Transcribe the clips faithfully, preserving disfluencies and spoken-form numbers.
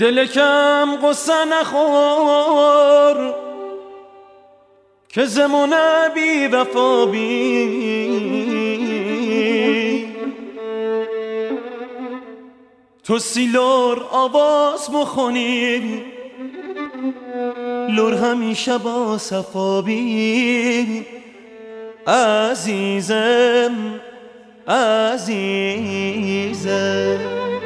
دل کم قصه نخور که زمونه بی وفا بی تو سیلور آواز مخونی لور همیشه با صفا بی عزیزم عزیزم.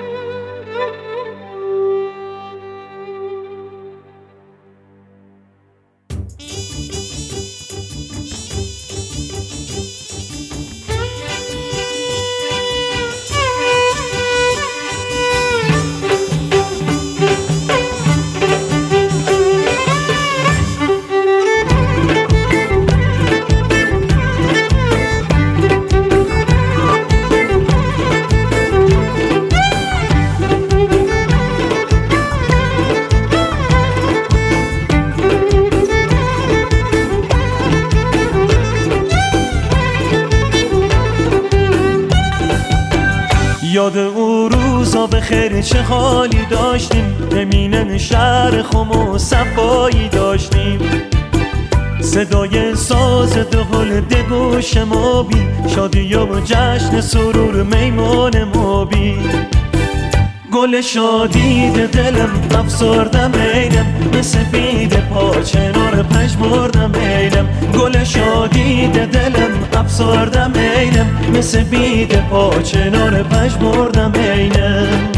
یاد او روزا به خیر چه حالی داشتیم، امینن شهر خم و صفایی داشتیم. صدای ساز دهل دگوش ما بی شادی و جشن سرور میمون ما بی گل شادی دلم افسردم اینم مثل بید پاچنار پژمردم اینم گل شادی دلم افسردم اینم مثل بید پاچنار پژمردم اینم.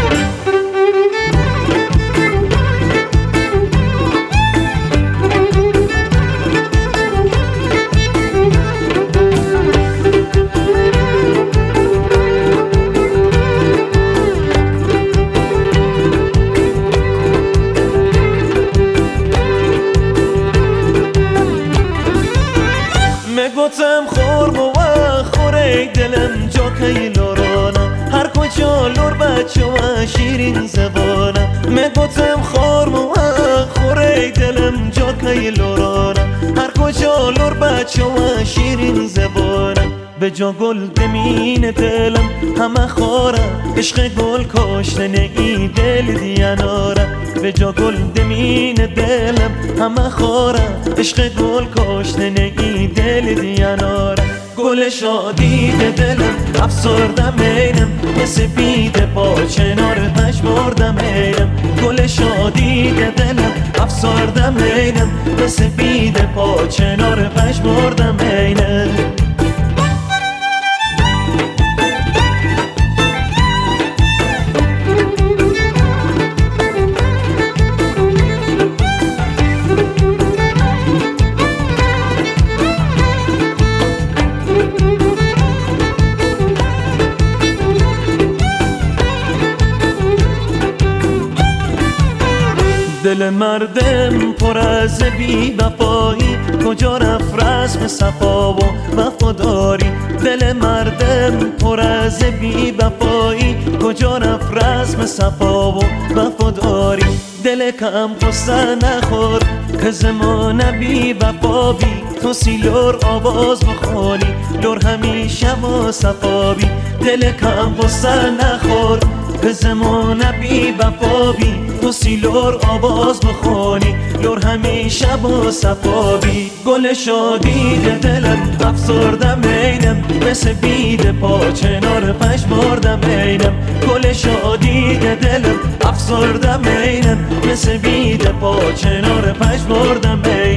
گفتم خورم و خوره دلم جا که لورانم هر کجا لور بچه و شیرین زبانم. میگفتم خورم و خوره دلم جا که لورانم هر کجا لور بچه و شیرین زبانم. به جا گل دمین دلم همه خورم عشق گل کاشتن ای دل دیانارم. به جا گل دمین دلم همه خورم عشق گل کاشتن ای دل دیانارم. گل شادی دلم افسردم اینم مثل بید پاچنار پژمردم اینم گل شادی دلم افسردم اینم مثل بید پاچنار پژمردم اینم. دل مردم پر از بی وفایی کجا رفت رسم صفا و وفاداری. دل مردم پر از بی وفایی کجا رفت رسم صفا و وفاداری. دل کم قصه نخور که زمانه بی وفا بی تو سیلور آواز بخونی لور همیشه با صفا بی. دل کم قصه نخور که زمانه بی وفا بی تو سیلور آواز بخونی لور همیشه با صفا بی. گل شادی دلم افسردم اینم مثل بید پاچنار پژمردم اینم گل شادی دلم افسردم اینم مثل بید پاچنار پژمردم اینم.